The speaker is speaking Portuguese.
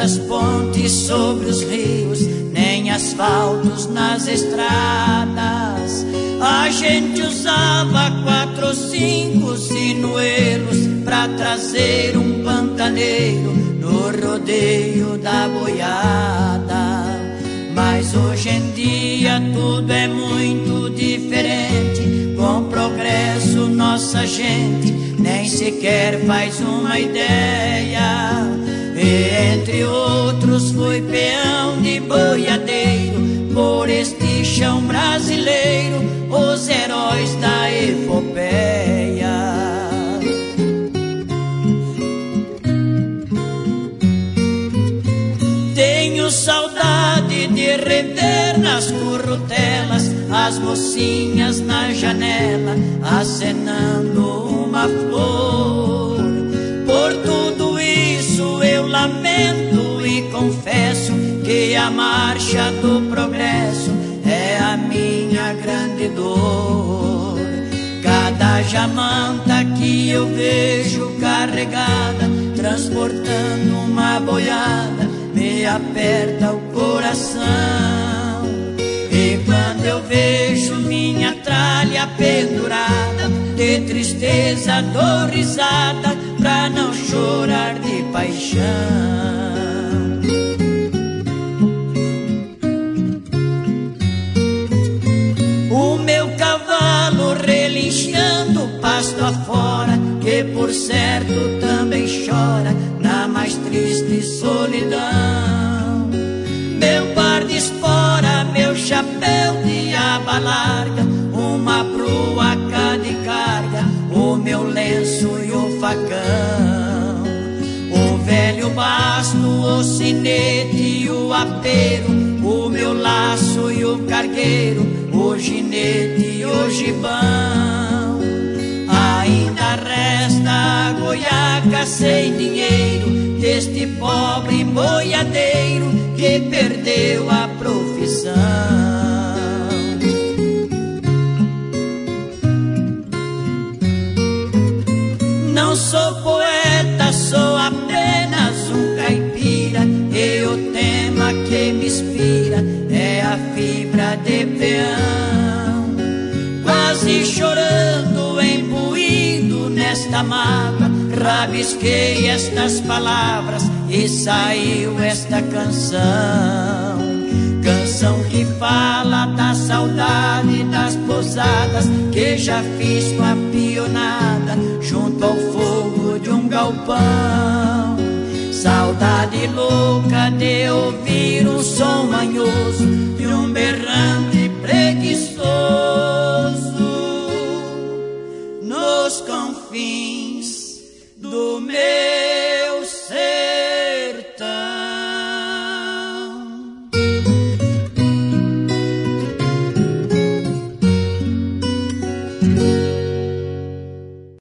tantas pontes sobre os rios, nem asfaltos nas estradas. A gente usava 4 ou 5 sinuelos pra trazer um pantaneiro no rodeio da boiada. Mas hoje em dia tudo é muito diferente. Com o progresso nossa gente nem sequer faz uma ideia. E entre outros fui peão de boiadeiro por este chão brasileiro, os heróis da epopeia. Tenho saudade de rever nas currutelas as mocinhas na janela acenando uma flor. Por tudo isso eu lamento e confesso que a marcha do progresso é a minha grande dor. Cada jamanta que eu vejo carregada, transportando uma boiada, me aperta o coração. E quando eu vejo minha tralha pendurada, de tristeza dou risada pra não chorar de paixão. O meu cavalo relinchando pasto afora, que por certo também chora na mais triste solidão. Meu par de espora, meu chapéu de aba larga, uma bruaca de carga, o meu lenço e o facão. O velho basto, o sinete e o apeiro, o meu laço e o cargueiro, o ginete e o gibão. Ainda resta a goiaca sem dinheiro deste pobre boiadeiro que perdeu a profissão. Não sou poeta, sou apenas um caipira, e o tema que me inspira é a fibra de peão. Quase chorando, imbuído nesta mágoa, rabisquei estas palavras e saiu esta canção. Canção que fala da saudade das pousadas que já fiz com a pionada junto ao fogo de um galpão. Saudade louca de ouvir um som manhoso de um berrante preguiçoso.